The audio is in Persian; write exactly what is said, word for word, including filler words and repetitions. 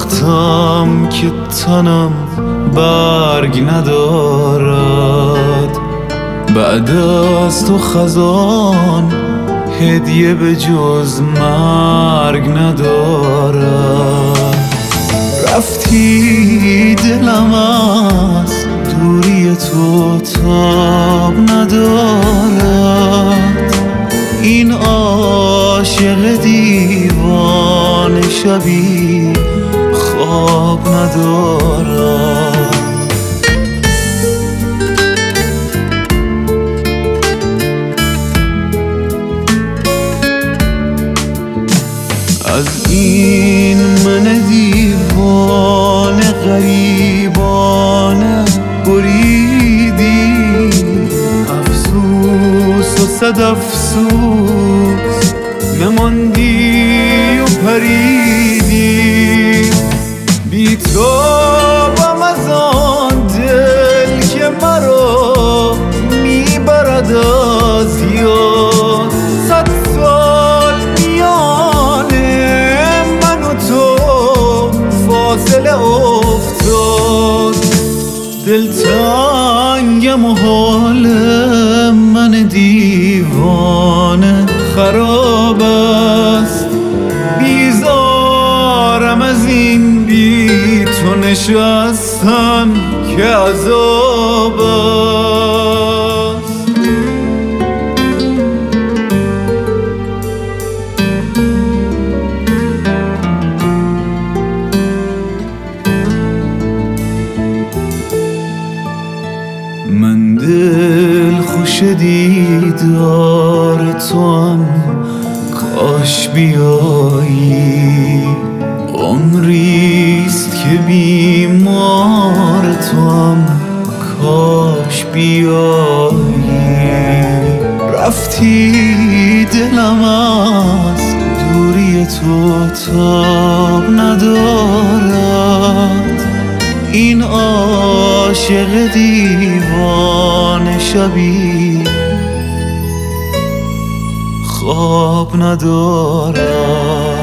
درختم که تنم برگ ندارد، بعد از تو خزان هدیه به جز مرگ ندارد. رفتی دلم از دوری تو تاب ندارد، این عاشق دیوانه شبی خواب ندارد. از این من دیوانه غریبانه بریدی، افسوس و صد افسوس نماندی و پریدی. بی تو بم از آن دل که مرا میبرد از یاد، صد سال میان من و تو فاصله افتاد. دلتنگم و حال من دیوانه خراب است، بیزارم از این بی تو نشستن که عذاب است. من دل خوش دیدار توام، کاش بیایی. عمریست که بیمار توام، کاش بیایی. رفتی دلم از دوری تو تاب ندارد، این عاشق دیوانه شبی خواب ندارد.